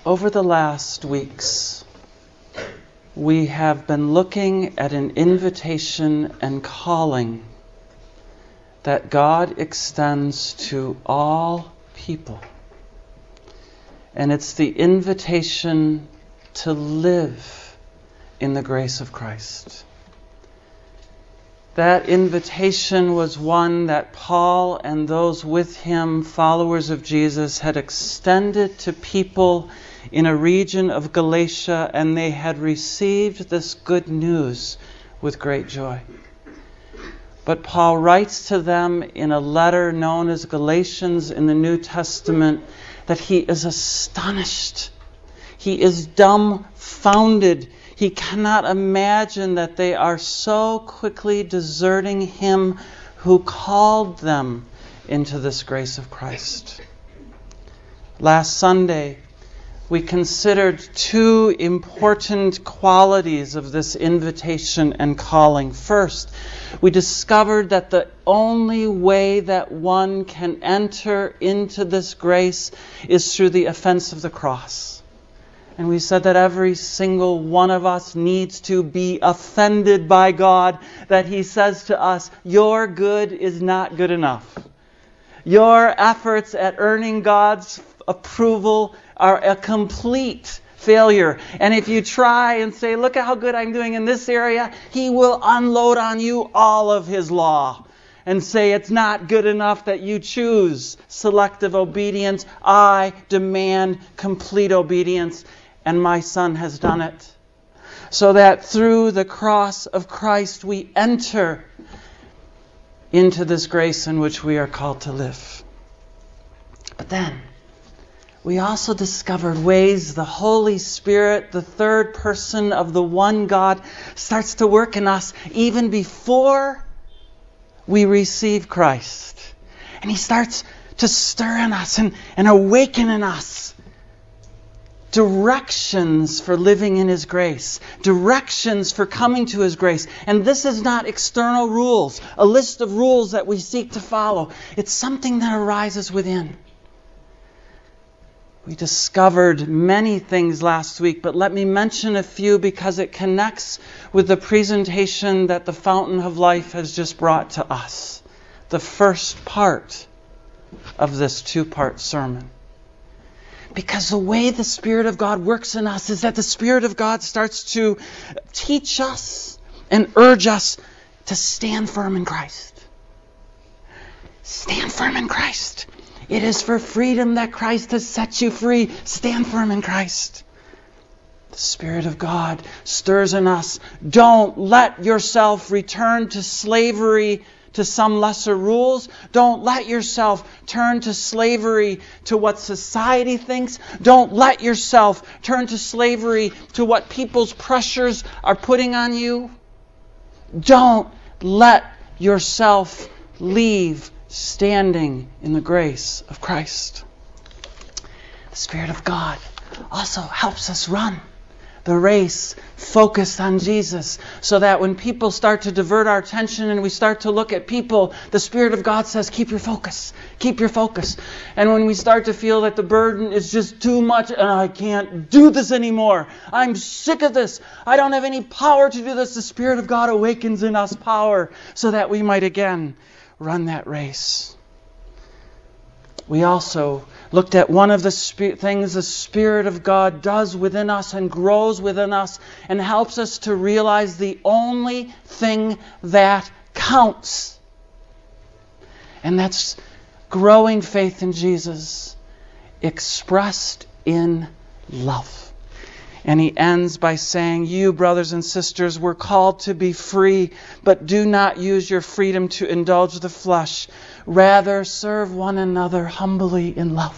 Over the last weeks, we have been looking at an invitation and calling that God extends to all people. And it's the invitation to live in the grace of Christ. That invitation was one that Paul and those with him, followers of Jesus, had extended to people in a region of Galatia, and they had received this good news with great joy. But Paul writes to them in a letter known as Galatians in the New Testament that he is astonished. He is dumbfounded. He cannot imagine that they are so quickly deserting him who called them into this grace of Christ. Last Sunday, we considered two important qualities of this invitation and calling. First, we discovered that the only way that one can enter into this grace is through the offense of the cross. And we said that every single one of us needs to be offended by God, that He says to us, your good is not good enough. Your efforts at earning God's approval are a complete failure. And if you try and say, look at how good I'm doing in this area, He will unload on you all of His law and say it's not good enough that you choose selective obedience. I demand complete obedience. And my Son has done it. So that through the cross of Christ we enter into this grace in which we are called to live. But then we also discovered ways the Holy Spirit, the third person of the one God, starts to work in us even before we receive Christ. And He starts to stir in us and awaken in us directions for living in His grace, directions for coming to His grace. And this is not external rules, a list of rules that we seek to follow. It's something that arises within. We discovered many things last week, but let me mention a few because it connects with the presentation that the Fountain of Life has just brought to us. The first part of this two-part sermon. Because the way the Spirit of God works in us is that the Spirit of God starts to teach us and urge us to stand firm in Christ. Stand firm in Christ. It is for freedom that Christ has set you free. Stand firm in Christ. The Spirit of God stirs in us. Don't let yourself return to slavery to some lesser rules. Don't let yourself turn to slavery to what society thinks. Don't let yourself turn to slavery to what people's pressures are putting on you. Don't let yourself leave standing in the grace of Christ. The Spirit of God also helps us run the race focused on Jesus, so that when people start to divert our attention and we start to look at people, the Spirit of God says, keep your focus. Keep your focus. And when we start to feel that the burden is just too much and I can't do this anymore, I'm sick of this, I don't have any power to do this, the Spirit of God awakens in us power so that we might again run that race. We also looked at one of the things the Spirit of God does within us and grows within us and helps us to realize the only thing that counts. And that's growing faith in Jesus expressed in love. And he ends by saying, you, brothers and sisters, were called to be free, but do not use your freedom to indulge the flesh. Rather, serve one another humbly in love.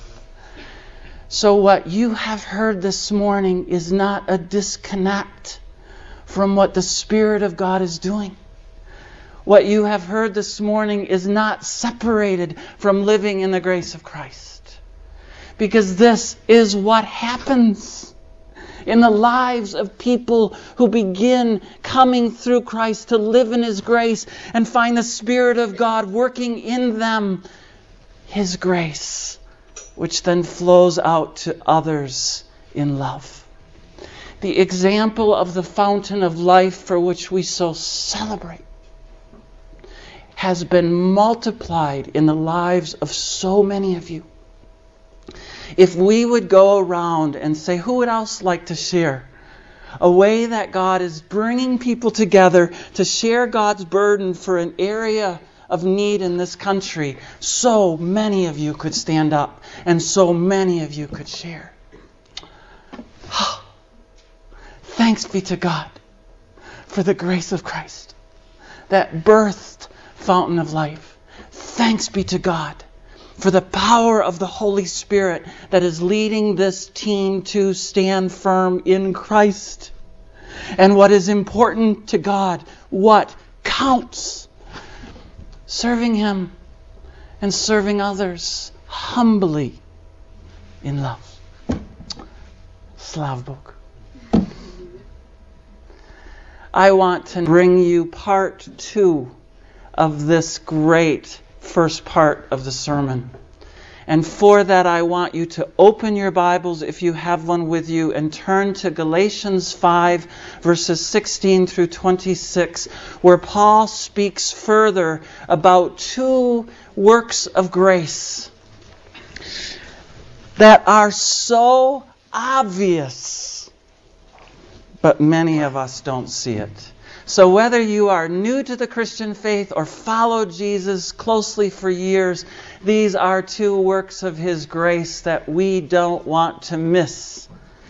So what you have heard this morning is not a disconnect from what the Spirit of God is doing. What you have heard this morning is not separated from living in the grace of Christ. Because this is what happens in the lives of people who begin coming through Christ to live in His grace and find the Spirit of God working in them His grace which then flows out to others in love. The example of the fountain of life for which we so celebrate has been multiplied in the lives of so many of you. If we would go around and say, who would else like to share a way that God is bringing people together to share God's burden for an area of need in this country, so many of you could stand up and so many of you could share. Thanks be to God for the grace of Christ that birthed fountain of life. Thanks be to God for the power of the Holy Spirit that is leading this team to stand firm in Christ. And what is important to God, what counts, serving Him and serving others humbly in love. Slava Bog. I want to bring you part 2 of this great first part of the sermon. And for that, I want you to open your Bibles, if you have one with you, and turn to Galatians 5, verses 16 through 26, where Paul speaks further about 2 works of grace that are so obvious, but many of us don't see it. So whether you are new to the Christian faith or followed Jesus closely for years, these are 2 works of His grace that we don't want to miss.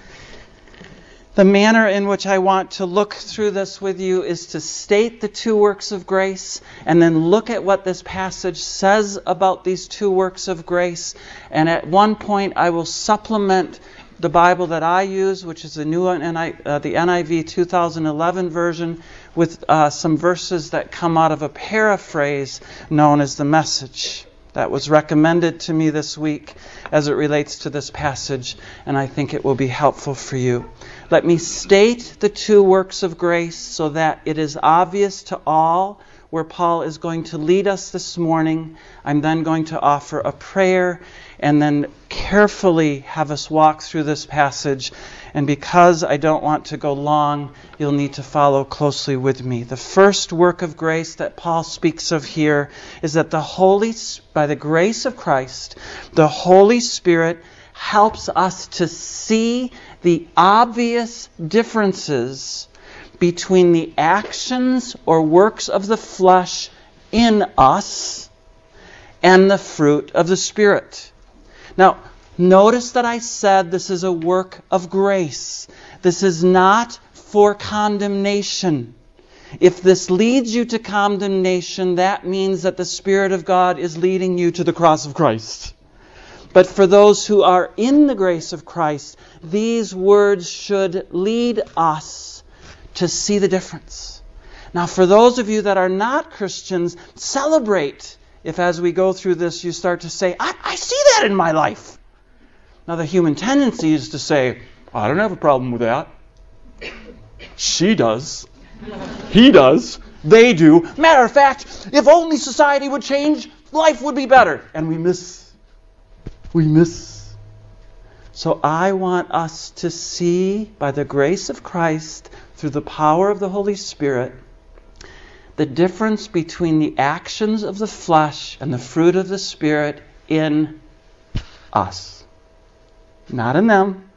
The manner in which I want to look through this with you is to state the 2 works of grace and then look at what this passage says about these 2 works of grace. And at one point I will supplement the Bible that I use, which is the NIV 2011 version, with some verses that come out of a paraphrase known as the Message. That was recommended to me this week as it relates to this passage, and I think it will be helpful for you. Let me state the 2 works of grace so that it is obvious to all where Paul is going to lead us this morning. I'm then going to offer a prayer and then carefully have us walk through this passage. And because I don't want to go long, you'll need to follow closely with me. The first work of grace that Paul speaks of here is that by the grace of Christ, the Holy Spirit helps us to see the obvious differences between the actions or works of the flesh in us and the fruit of the Spirit. Now, notice that I said this is a work of grace. This is not for condemnation. If this leads you to condemnation, that means that the Spirit of God is leading you to the cross of Christ. But for those who are in the grace of Christ, these words should lead us to see the difference. Now, for those of you that are not Christians, celebrate if as we go through this you start to say, I see that in my life. Now, the human tendency is to say, I don't have a problem with that. She does. He does. They do. Matter of fact, if only society would change, life would be better. And we miss. So I want us to see, by the grace of Christ, through the power of the Holy Spirit, the difference between the actions of the flesh and the fruit of the Spirit in us. Not in them,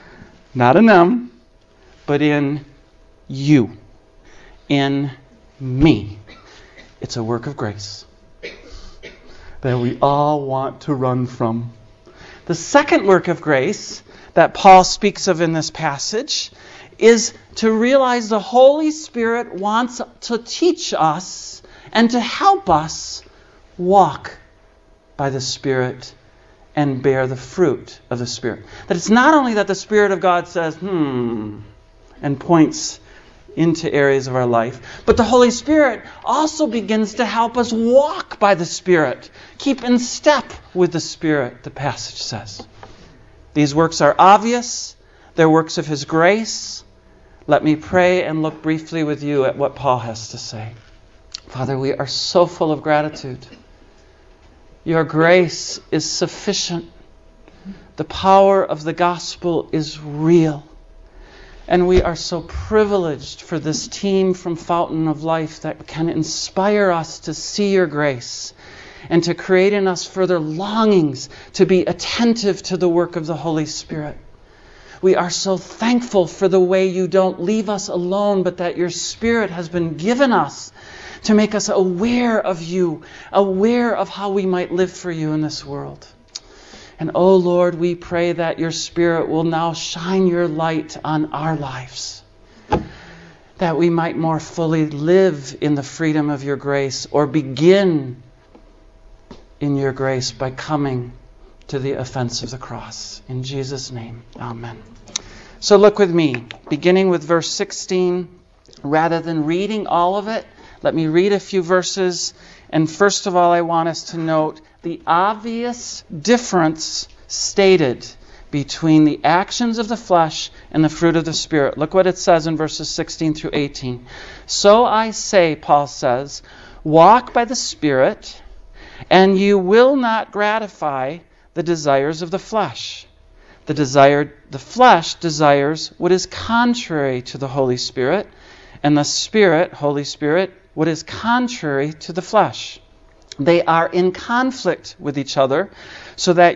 but in you, in me. It's a work of grace that we all want to run from. The second work of grace that Paul speaks of in this passage is to realize the Holy Spirit wants to teach us and to help us walk by the Spirit and bear the fruit of the Spirit. That it's not only that the Spirit of God says, and points into areas of our life, but the Holy Spirit also begins to help us walk by the Spirit. Keep in step with the Spirit, the passage says. These works are obvious. They're works of His grace. Let me pray and look briefly with you at what Paul has to say. Father, we are so full of gratitude. Your grace is sufficient. The power of the gospel is real. And we are so privileged for this team from Fountain of Life that can inspire us to see your grace and to create in us further longings to be attentive to the work of the Holy Spirit. We are so thankful for the way you don't leave us alone, but that your Spirit has been given us to make us aware of you, aware of how we might live for you in this world. And oh Lord, we pray that your Spirit will now shine your light on our lives, that we might more fully live in the freedom of your grace, or begin in your grace by coming to the offense of the cross. In Jesus' name, amen. So look with me, beginning with verse 16. Rather than reading all of it, let me read a few verses. And first of all, I want us to note the obvious difference stated between the actions of the flesh and the fruit of the Spirit. Look what it says in verses 16 through 18. So I say, Paul says, walk by the Spirit, and you will not gratify the desires of the flesh. The flesh desires what is contrary to the Holy Spirit, and the Spirit, Holy Spirit, what is contrary to the flesh. They are in conflict with each other, so that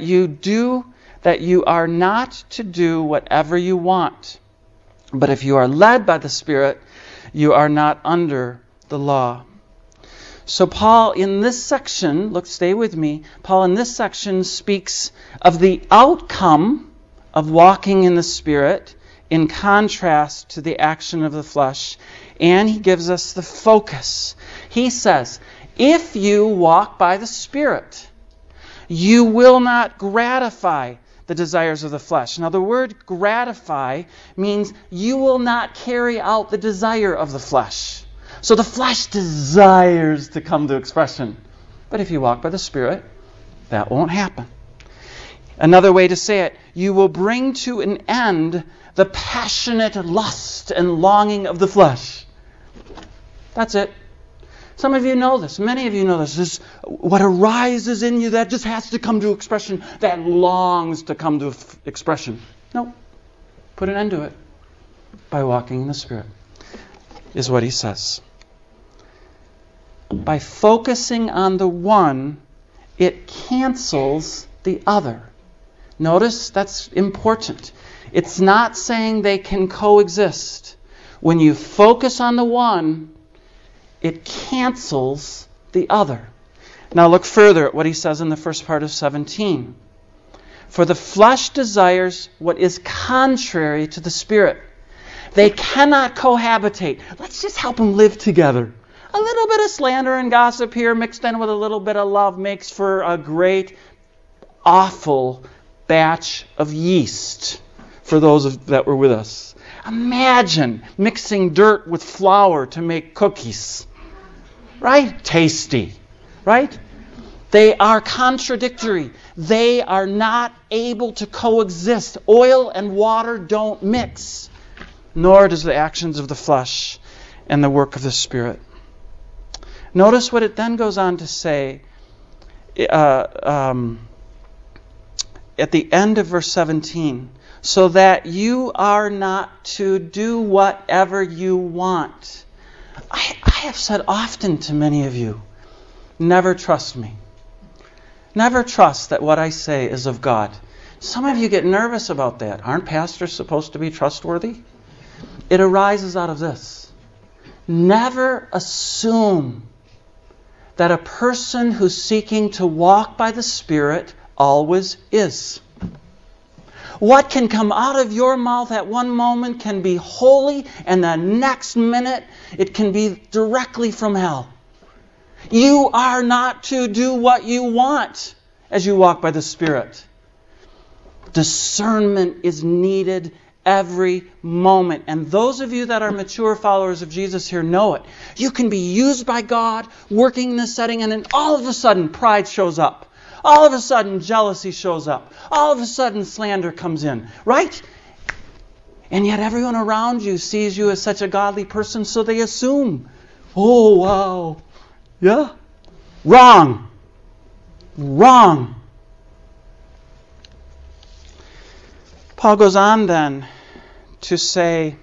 you are not to do whatever you want. But if you are led by the Spirit, you are not under the law. So Paul in this section, stay with me, Paul in this section speaks of the outcome of walking in the Spirit in contrast to the action of the flesh. And he gives us the focus. He says, if you walk by the Spirit, you will not gratify the desires of the flesh. Now, the word gratify means you will not carry out the desire of the flesh. So the flesh desires to come to expression. But if you walk by the Spirit, that won't happen. Another way to say it, you will bring to an end the passionate lust and longing of the flesh. That's it. Some of you know this. Many of you know this. This what arises in you that just has to come to expression, that longs to come to expression. No. Put an end to it by walking in the Spirit, is what he says. By focusing on the one, it cancels the other. Notice that's important. It's not saying they can coexist. When you focus on the one, it cancels the other. Now look further at what he says in the first part of 17. For the flesh desires what is contrary to the Spirit. They cannot cohabitate. Let's just help them live together. A little bit of slander and gossip here mixed in with a little bit of love makes for a great, awful batch of yeast for those that were with us. Imagine mixing dirt with flour to make cookies. Right? Tasty. Right? They are contradictory. They are not able to coexist. Oil and water don't mix. Nor does the actions of the flesh and the work of the Spirit. Notice what it then goes on to say at the end of verse 17. So that you are not to do whatever you want. I have said often to many of you, never trust me. Never trust that what I say is of God. Some of you get nervous about that. Aren't pastors supposed to be trustworthy? It arises out of this. Never assume that a person who's seeking to walk by the Spirit always is. What can come out of your mouth at one moment can be holy, and the next minute it can be directly from hell. You are not to do what you want as you walk by the Spirit. Discernment is needed every moment. And those of you that are mature followers of Jesus here know it. You can be used by God, working in this setting, and then all of a sudden pride shows up. All of a sudden jealousy shows up. All of a sudden slander comes in. Right? And yet everyone around you sees you as such a godly person, so they assume, oh, wow. Yeah? Wrong. Wrong. Paul goes on then to say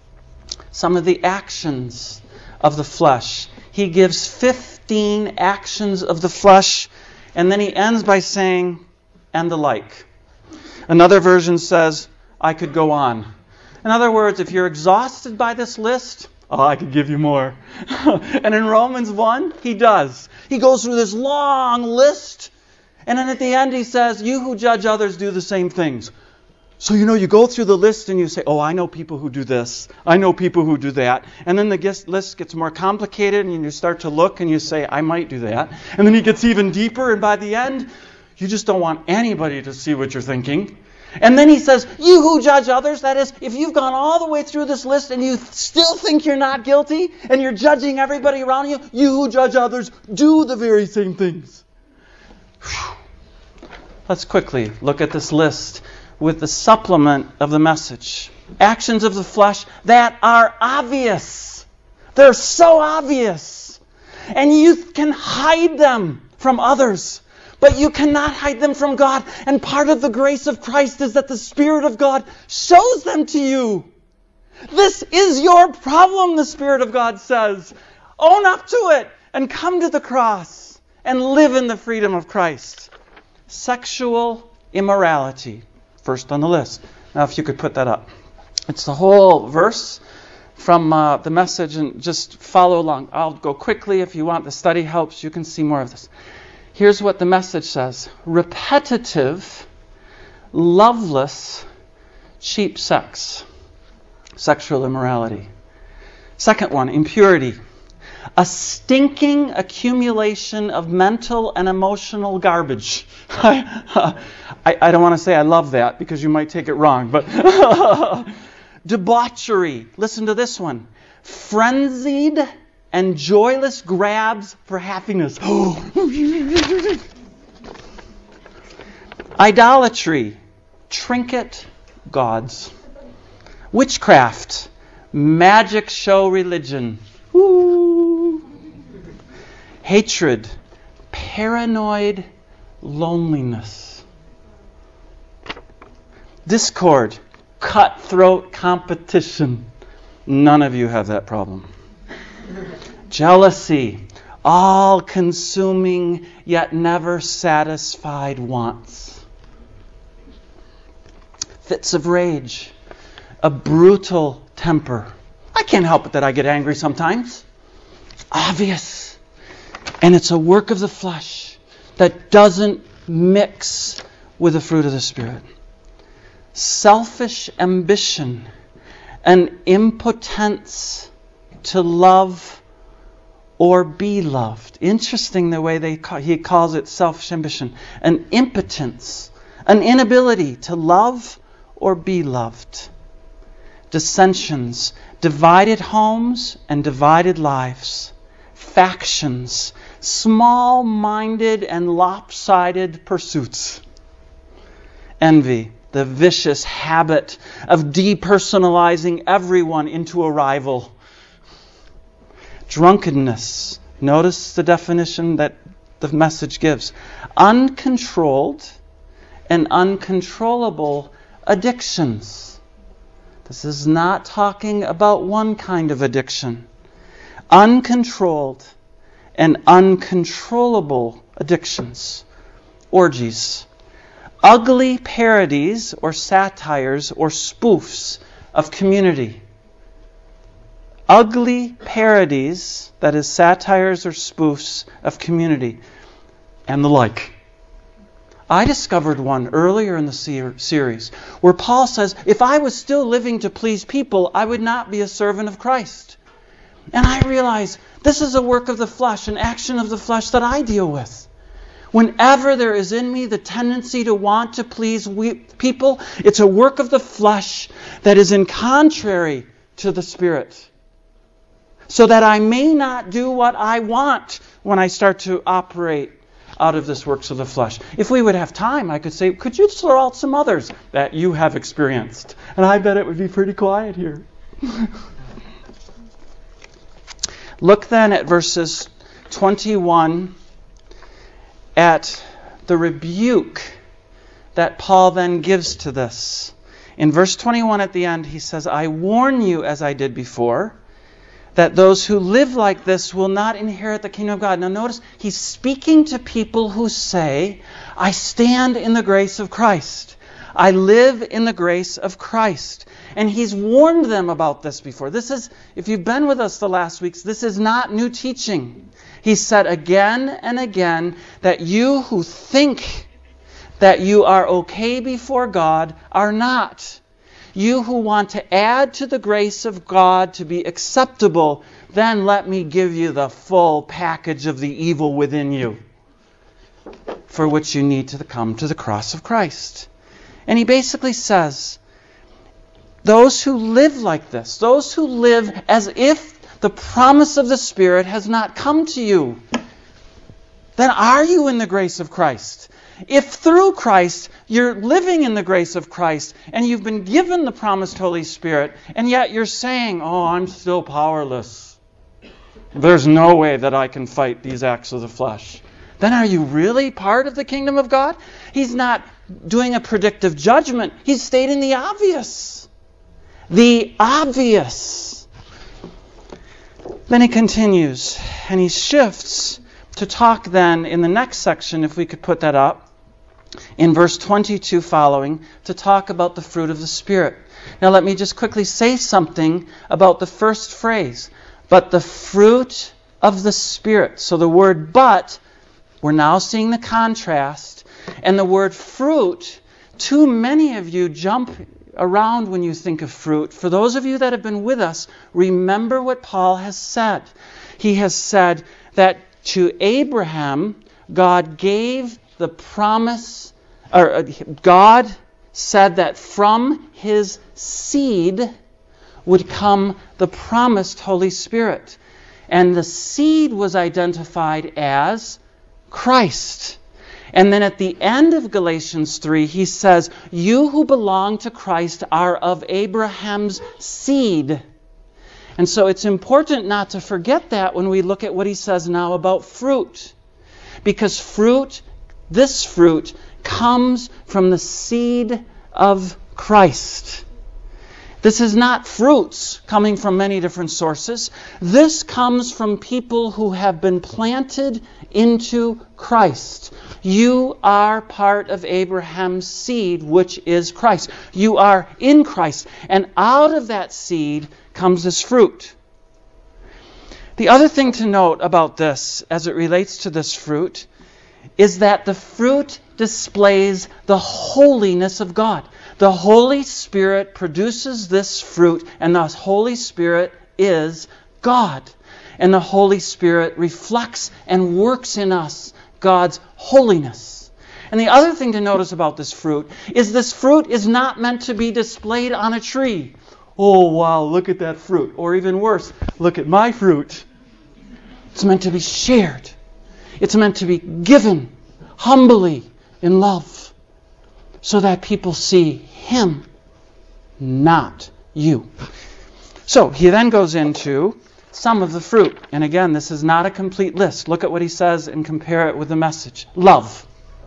some of the actions of the flesh. He gives 15 actions of the flesh, and then he ends by saying, and the like. Another version says, I could go on. In other words, if you're exhausted by this list, I could give you more. And in Romans 1, he does. He goes through this long list, and then at the end he says, you who judge others do the same things. So, you go through the list and you say, I know people who do this. I know people who do that. And then the list gets more complicated and you start to look and you say, I might do that. And then he gets even deeper, and by the end, you just don't want anybody to see what you're thinking. And then he says, you who judge others, that is, if you've gone all the way through this list and you still think you're not guilty and you're judging everybody around you, you who judge others do the very same things. Whew. Let's quickly look at this list with the supplement of the message. Actions of the flesh that are obvious. They're so obvious. And you can hide them from others. But you cannot hide them from God. And part of the grace of Christ is that the Spirit of God shows them to you. This is your problem, the Spirit of God says. Own up to it and come to the cross and live in the freedom of Christ. Sexual immorality. First on the list. Now if you could put that up. It's the whole verse from the message, and just follow along. I'll go quickly. If you want, the study helps. You can see more of this. Here's what the message says. Repetitive, loveless, cheap sex. Sexual immorality. Second one, impurity. A stinking accumulation of mental and emotional garbage. I don't want to say I love that because you might take it wrong, but debauchery. Listen to this one. Frenzied and joyless grabs for happiness. Idolatry. Trinket gods. Witchcraft. Magic show religion. Hatred, paranoid loneliness. Discord, cutthroat competition. None of you have that problem. Jealousy, all-consuming yet never satisfied wants. Fits of rage, a brutal temper. I can't help it that I get angry sometimes. Obvious. And it's a work of the flesh that doesn't mix with the fruit of the Spirit. Selfish ambition, an impotence to love or be loved. Interesting the way he calls it selfish ambition. An impotence, an inability to love or be loved. Dissensions, divided homes and divided lives. Factions, small-minded and lopsided pursuits. Envy, the vicious habit of depersonalizing everyone into a rival. Drunkenness, notice the definition that the message gives. Uncontrolled and uncontrollable addictions. This is not talking about one kind of addiction. Uncontrolled and uncontrollable addictions. Orgies. Ugly parodies or satires or spoofs of community. Ugly parodies, that is satires or spoofs of community, and the like. I discovered one earlier in the series where Paul says, if I was still living to please people, I would not be a servant of Christ. And I realize this is a work of the flesh, an action of the flesh that I deal with. Whenever there is in me the tendency to want to please people, it's a work of the flesh that is in contrary to the Spirit. So that I may not do what I want when I start to operate out of this works of the flesh. If we would have time, I could say, could you throw out some others that you have experienced? And I bet it would be pretty quiet here. Look then at verses 21, at the rebuke that Paul then gives to this. In verse 21 at the end, he says, I warn you, as I did before, that those who live like this will not inherit the kingdom of God. Now notice, he's speaking to people who say, I stand in the grace of Christ. I live in the grace of Christ. And he's warned them about this before. This is, if you've been with us the last weeks, this is not new teaching. He said again and again that you who think that you are okay before God are not. You who want to add to the grace of God to be acceptable, then let me give you the full package of the evil within you, for which you need to come to the cross of Christ. And he basically says, those who live like this, those who live as if the promise of the Spirit has not come to you, then are you in the grace of Christ? If through Christ you're living in the grace of Christ and you've been given the promised Holy Spirit, and yet you're saying, oh, I'm still powerless. There's no way that I can fight these acts of the flesh. Then are you really part of the kingdom of God? He's not doing a predictive judgment. He's stating the obvious. The obvious. Then he continues, and he shifts to talk then in the next section, if we could put that up, in verse 22 following, to talk about the fruit of the Spirit. Now let me just quickly say something about the first phrase. But the fruit of the Spirit. So the word but, we're now seeing the contrast. And the word fruit, too many of you jump around when you think of fruit. For those of you that have been with us, remember what Paul has said. He has said that to Abraham, God gave the promise, or God said that from his seed would come the promised Holy Spirit. And the seed was identified as Christ. And then at the end of Galatians 3, he says, you who belong to Christ are of Abraham's seed. And so it's important not to forget that when we look at what he says now about fruit. Because fruit, this fruit, comes from the seed of Christ. This is not fruits coming from many different sources. This comes from people who have been planted into Christ. You are part of Abraham's seed, which is Christ. You are in Christ. And out of that seed comes this fruit. The other thing to note about this, as it relates to this fruit, is that the fruit displays the holiness of God. The Holy Spirit produces this fruit, and the Holy Spirit is God. And the Holy Spirit reflects and works in us God's holiness. And the other thing to notice about this fruit is not meant to be displayed on a tree. Oh, wow, look at that fruit. Or even worse, look at my fruit. It's meant to be shared. It's meant to be given humbly in love so that people see Him, not you. So he then goes into some of the fruit. And again, this is not a complete list. Look at what he says and compare it with the message. Love.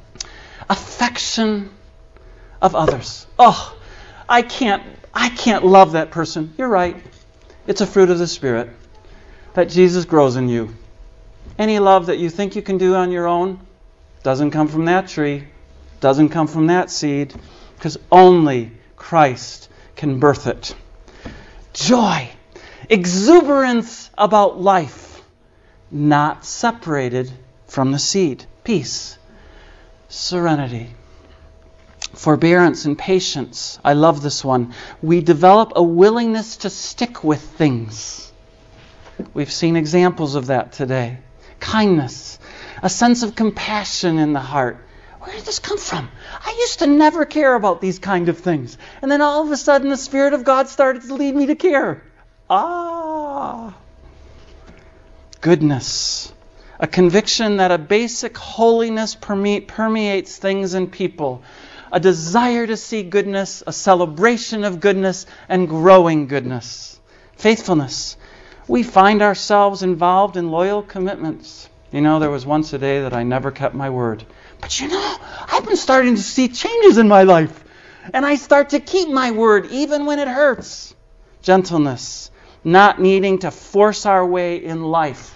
Affection of others. Oh, I can't love that person. You're right. It's a fruit of the Spirit that Jesus grows in you. Any love that you think you can do on your own doesn't come from that tree, doesn't come from that seed, because only Christ can birth it. Joy. Exuberance about life, not separated from the seed. Peace. Serenity. Forbearance and patience. I love this one. We develop a willingness to stick with things. We've seen examples of that today. Kindness. A sense of compassion in the heart. Where did this come from? I used to never care about these kind of things. And then all of a sudden the Spirit of God started to lead me to care. Goodness. A conviction that a basic holiness permeates things and people. A desire to see goodness, a celebration of goodness, and growing goodness. Faithfulness. We find ourselves involved in loyal commitments. You know, there was once a day that I never kept my word. But you know, I've been starting to see changes in my life. And I start to keep my word even when it hurts. Gentleness, not needing to force our way in life.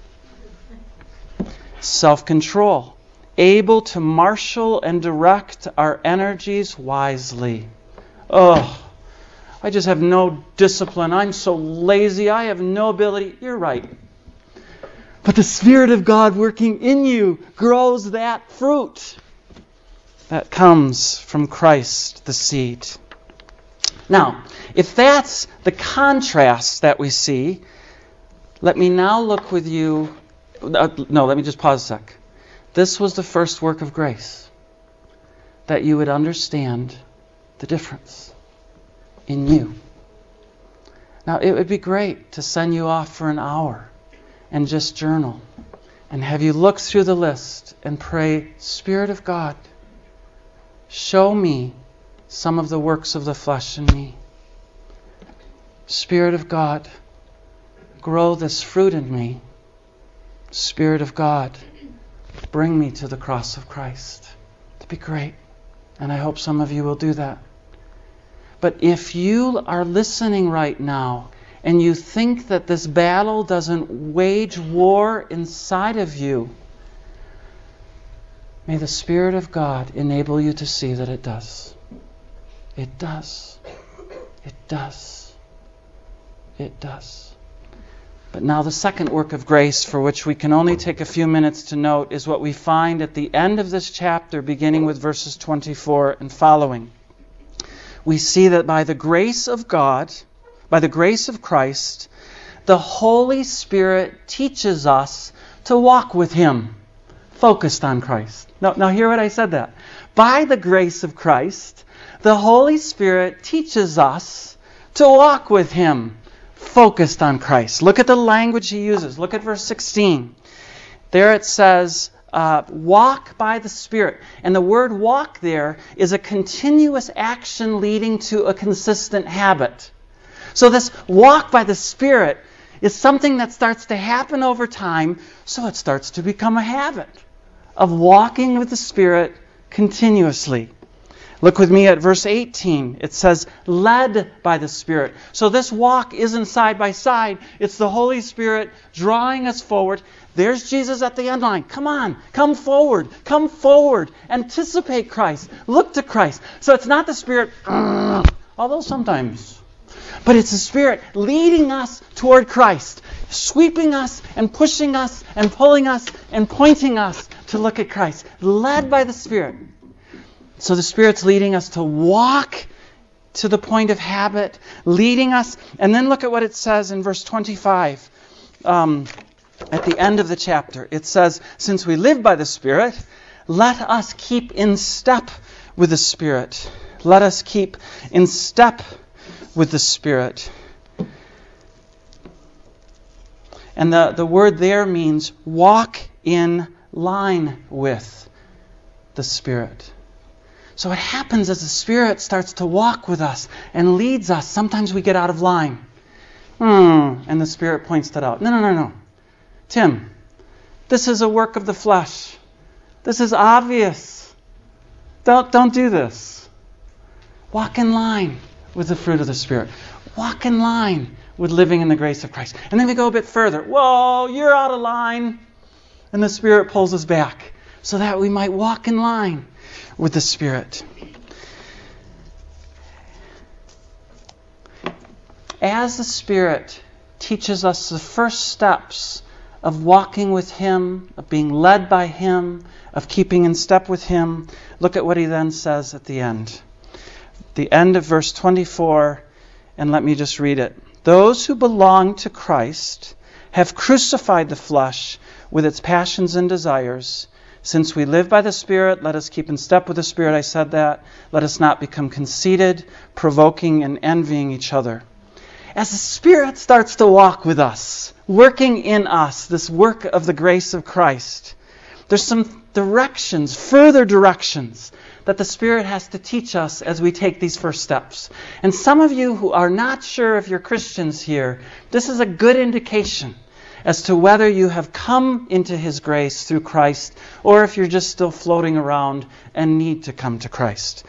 Self-control, able to marshal and direct our energies wisely. Oh, I just have no discipline. I'm so lazy. I have no ability. You're right. But the Spirit of God working in you grows that fruit that comes from Christ, the seed. Now, if that's the contrast that we see, let me now look with you. Let me just pause a sec. This was the first work of grace, that you would understand the difference in you. Now, it would be great to send you off for an hour and just journal and have you look through the list and pray, Spirit of God, show me some of the works of the flesh in me. Spirit of God, grow this fruit in me. Spirit of God, bring me to the cross of Christ. It'd be great. And I hope some of you will do that. But if you are listening right now and you think that this battle doesn't wage war inside of you, may the Spirit of God enable you to see that it does. It does. It does. It does. But now the second work of grace, for which we can only take a few minutes to note, is what we find at the end of this chapter, beginning with verses 24 and following. We see that by the grace of God, by the grace of Christ, the Holy Spirit teaches us to walk with Him, focused on Christ. Now hear what I said that. By the grace of Christ, the Holy Spirit teaches us to walk with Him, focused on Christ. Look at the language He uses. Look at verse 16. There it says, walk by the Spirit. And the word walk there is a continuous action leading to a consistent habit. So this walk by the Spirit is something that starts to happen over time, so it starts to become a habit of walking with the Spirit continuously. Look with me at verse 18. It says, led by the Spirit. So this walk isn't side by side. It's the Holy Spirit drawing us forward. There's Jesus at the end line. Come on, come forward, come forward. Anticipate Christ. Look to Christ. So it's not the Spirit, although sometimes. But it's the Spirit leading us toward Christ, sweeping us and pushing us and pulling us and pointing us to look at Christ. Led by the Spirit. So the Spirit's leading us to walk to the point of habit, leading us. And then look at what it says in verse 25 at the end of the chapter. It says, since we live by the Spirit, let us keep in step with the Spirit. Let us keep in step with the Spirit. And the word there means walk in line with the Spirit. So it happens as the Spirit starts to walk with us and leads us. Sometimes we get out of line. And the Spirit points that out. No. Tim, this is a work of the flesh. This is obvious. Don't do this. Walk in line with the fruit of the Spirit. Walk in line with living in the grace of Christ. And then we go a bit further. Whoa, you're out of line. And the Spirit pulls us back so that we might walk in line with the Spirit. As the Spirit teaches us the first steps of walking with Him, of being led by Him, of keeping in step with Him, look at what He then says at the end. The end of verse 24, and let me just read it. Those who belong to Christ have crucified the flesh with its passions and desires. Since we live by the Spirit, let us keep in step with the Spirit. I said that. Let us not become conceited, provoking and envying each other. As the Spirit starts to walk with us, working in us, this work of the grace of Christ, there's some directions, further directions, that the Spirit has to teach us as we take these first steps. And some of you who are not sure if you're Christians here, this is a good indication as to whether you have come into His grace through Christ or if you're just still floating around and need to come to Christ. The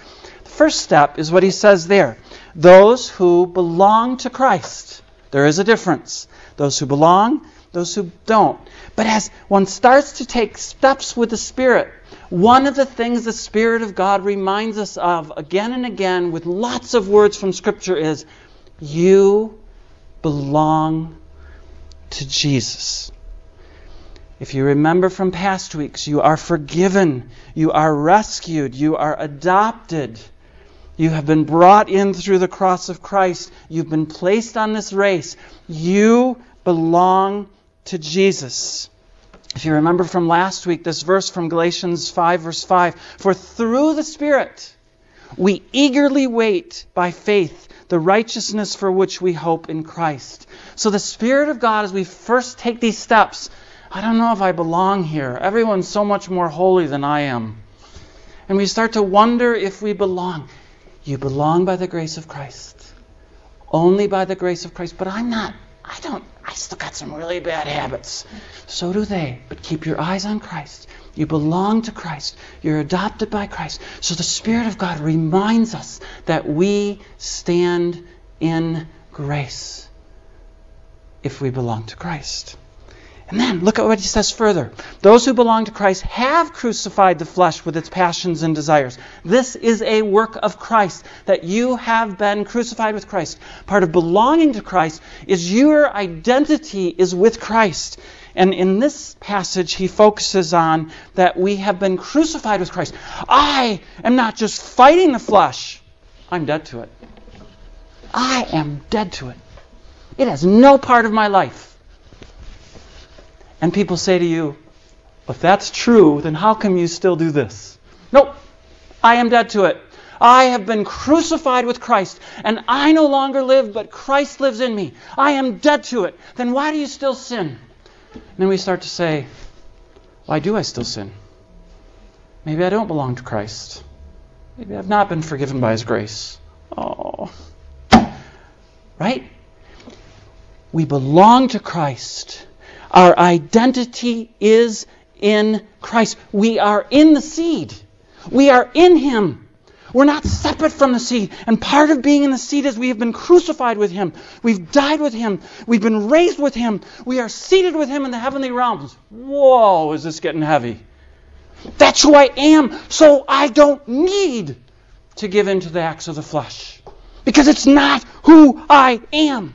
The first step is what he says there. Those who belong to Christ. There is a difference. Those who belong, those who don't. But as one starts to take steps with the Spirit, one of the things the Spirit of God reminds us of again and again with lots of words from Scripture is, you belong to Jesus. If you remember from past weeks, you are forgiven, you are rescued, you are adopted. You have been brought in through the cross of Christ. You've been placed on this race. You belong to Jesus. If you remember from last week, this verse from Galatians 5, verse 5, for through the Spirit we eagerly wait by faith the righteousness for which we hope in Christ. So the Spirit of God, as we first take these steps, I don't know if I belong here. Everyone's so much more holy than I am. And we start to wonder if we belong. You belong by the grace of Christ. Only by the grace of Christ. But I still got some really bad habits. So do they. But keep your eyes on Christ. You belong to Christ. You're adopted by Christ. So the Spirit of God reminds us that we stand in grace if we belong to Christ. And then look at what he says further. Those who belong to Christ have crucified the flesh with its passions and desires. This is a work of Christ, that you have been crucified with Christ. Part of belonging to Christ is your identity is with Christ. And in this passage, he focuses on that we have been crucified with Christ. I am not just fighting the flesh. I'm dead to it. I am dead to it. It has no part of my life. And people say to you, if that's true, then how come you still do this? Nope, I am dead to it. I have been crucified with Christ, and I no longer live, but Christ lives in me. I am dead to it. Then why do you still sin? And then we start to say, why do I still sin? Maybe I don't belong to Christ. Maybe I've not been forgiven by His grace. Oh. Right? We belong to Christ. Our identity is in Christ. We are in the seed. We are in Him. We're not separate from the seed. And part of being in the seed is we have been crucified with Him. We've died with Him. We've been raised with Him. We are seated with Him in the heavenly realms. Whoa, is this getting heavy? That's who I am. So I don't need to give in to the acts of the flesh. Because it's not who I am.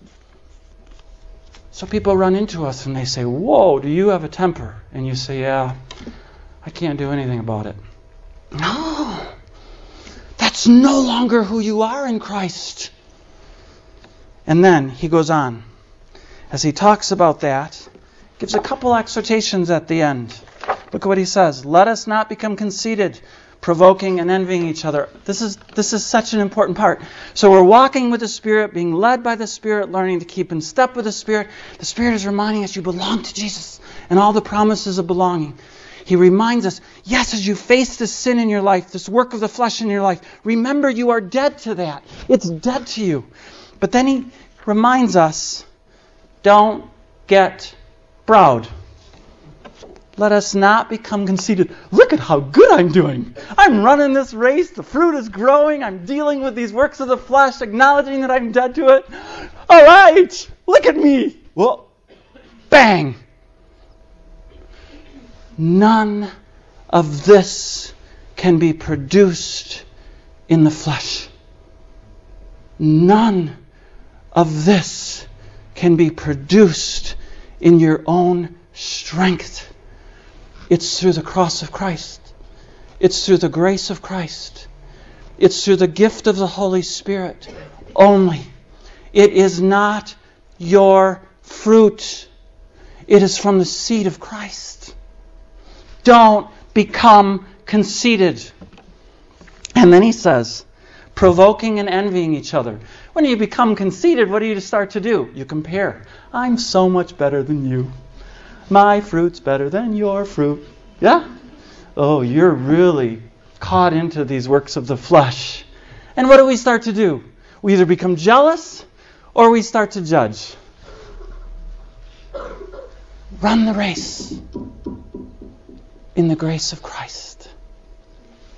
So people run into us and they say, whoa, do you have a temper? And you say, yeah, I can't do anything about it. No, that's no longer who you are in Christ. And then he goes on. As he talks about that, gives a couple exhortations at the end. Look at what he says. Let us not become conceited, provoking and envying each other. This is such an important part. So we're walking with the Spirit, being led by the Spirit, learning to keep in step with the Spirit. The Spirit is reminding us you belong to Jesus and all the promises of belonging. He reminds us, yes, as you face this sin in your life, this work of the flesh in your life, remember you are dead to that. It's dead to you. But then he reminds us, don't get proud. Let us not become conceited. Look at how good I'm doing. I'm running this race. The fruit is growing. I'm dealing with these works of the flesh, acknowledging that I'm dead to it. All right, look at me. Well, bang. None of this can be produced in the flesh. None of this can be produced in your own strength. It's through the cross of Christ. It's through the grace of Christ. It's through the gift of the Holy Spirit only. It is not your fruit. It is from the seed of Christ. Don't become conceited. And then he says, provoking and envying each other. When you become conceited, what do you start to do? You compare. I'm so much better than you. My fruit's better than your fruit. Yeah? Oh, you're really caught into these works of the flesh. And what do we start to do? We either become jealous or we start to judge. Run the race in the grace of Christ.